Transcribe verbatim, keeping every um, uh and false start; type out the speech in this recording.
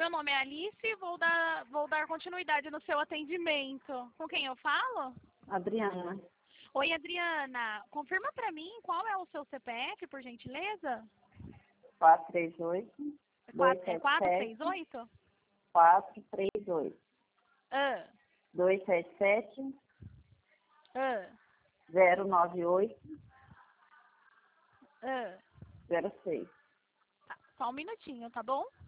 meu nome é Alice e vou dar, vou dar continuidade no seu atendimento. Com quem eu falo? Adriana. Oi, Adriana. Confirma para mim qual é o seu C P F, por gentileza? quatro três oito, dois É sete quatro sete, seis oito? quatro três oito, Ah, dois sete sete, ah, zero nove oito, ah. zero seis. Tá, só um minutinho, tá bom?